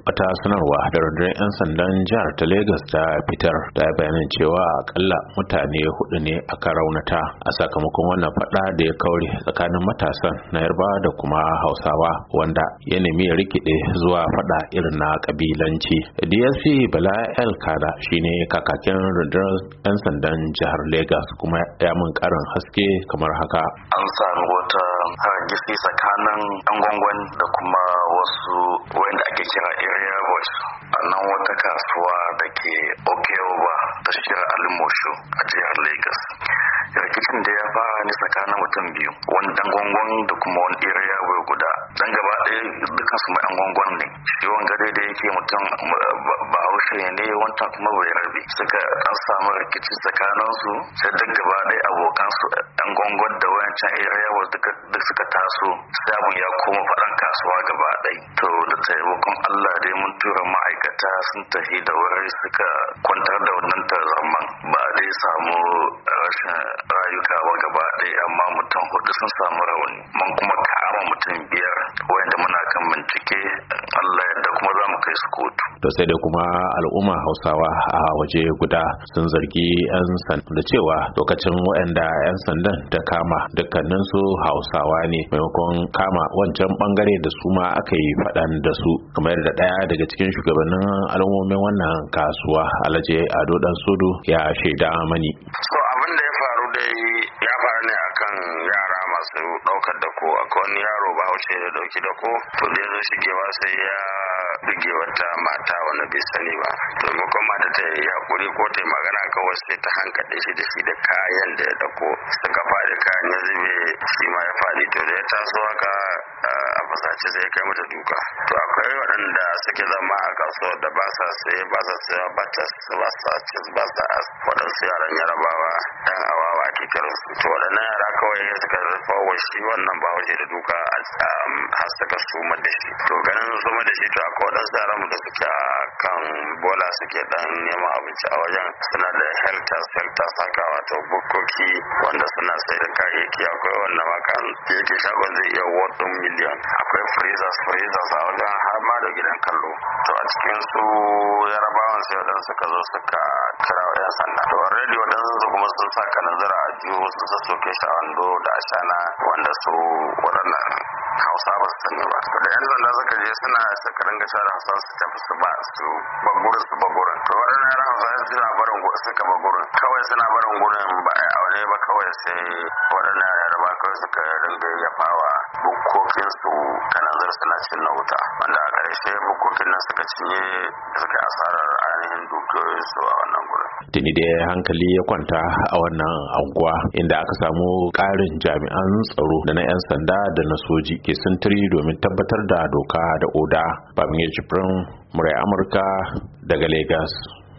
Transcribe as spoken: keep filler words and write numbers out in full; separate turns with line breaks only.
wata sanarwa da rundunar 'yan sandan jihar ta Legas ta fitar ta bayanin cewa akalla mutane hudu ne aka raunata a sakamakon wannan fada da ya kaure tsakanin matasan na Yarbawa da kuma Hausawa, wanda ya nemi ya rikide zuwa fada irin na kabilanci. D S P Bala El Kada shine kakakin rundunar 'yan sandan jihar Legas kuma ya mun karin haske kamar haka.
An samu wata hargitsi tsakanin 'yan gwangwan da kuma wasu wanda ake kira area boys a nan wata kasuwa da ke Okeoba ta shirar Alimosho a jihar Lagos. Rikicin da ya fara ne tsakanin mutum biyu, wani dan gwangwan da kuma wani area boy guda. Dan gaba ɗaya dukkan su yan gwangwan ne. Shi wanga dai da yake mutum Bahaushe ne, wancan kuma bai rabi. Suka dan samu rikici tsakanin su, sai duk gaba ɗaya abokan su yan gwangwan da wancan area boy duk suka taso. Sai abun ya koma faɗan kasuwa gaba ɗaya. To da taimakon Allah dai mun tura ma'aikata sun tafi da wuri suka kwantar da wannan tarzoma. Ba dai samu rashin rayuka ba gaba ɗaya, amma mutum hudu sun samu rauni. Mun kuma kama mutum biyar wanda muna kan bincike, Allah yadda kuma za mu kai su kotu.
To sai dai kuma al'umma Hausawa a waje guda sun zargi 'yan sanda da cewa lokacin waɗanda 'yan sandan ta kama dukkanin su Hausawa ne, maimakon kama wancan bangare da su ma aka yi faɗan da su, kamar yadda ɗaya daga cikin shugabannin al'ummomin wannan kasuwa Alhaji Ado Dan Sudu ya shaida mani.
So abin da ya faru dai ya faru ne akan yara masu ɗaukar dako. Akwai wani yaro Bahaushe da dauki dako, to da ya zo shigewa sai ya buge wata mata wanda bai sani ba. To maimakon mata ta yi hakuri ko ta yi magana kawai sai ta hankaɗe shi da shi da kayan da ya dako, suka faɗi kayan ya zube, shi ma ya faɗi. To da ya taso haka a fasace sai ya kai mata duka. To akwai waɗanda suke zama a kasuwa da ba sa sai ba sa sai ba ta ba sa ci ba sa waɗansu yaran Yarabawa ɗan awawa ake kiransu. To waɗannan yara kawai suka rufa wa shi wannan Bahaushe da duka har suka suma da shi. To ganin suma da shi, to akwai waɗansu yaran da suke kan bola suke dan neman abinci a wajen, suna da helters helters haka, wato bukkoki wanda suna sai da kayayyaki. Akwai wanda makan yake shagon zai iya wadon miliyan. Akwai freezers freezers a wajen har ma da gidan kallo. To a cikin su Yarabawan sai waɗansu suka zo suka kira wa 'yan sanda. To already waɗansu kuma sun sa kananzira a jiyo, sun sassoke shi a wando da ashana wanda su waɗannan Hausa ba su sani ba. To da 'yan sanda suka je suna suka ringa shara Hausa su tafi su ba su bagurin su bagurin. To waɗannan yaran Hausa suna barin suka bagurin, kawai suna barin gurin ba a aure ba, kawai sai waɗannan Yaraba kawai suka ringa yafawa bukkokin su kananzir suna cin na wuta, wanda a ƙarshe bukkokin nan suka cinye suka asarar ainihin dukiyoyin su a wannan gurin.
Tuni da hankali ya kwanta a wannan anguwa, inda aka samu ƙarin jami'an tsaro da na 'yan sanda da na soji ke sintiri domin tabbatar da doka da oda. Babin ya Jibrin, murai Amurka daga Lagos.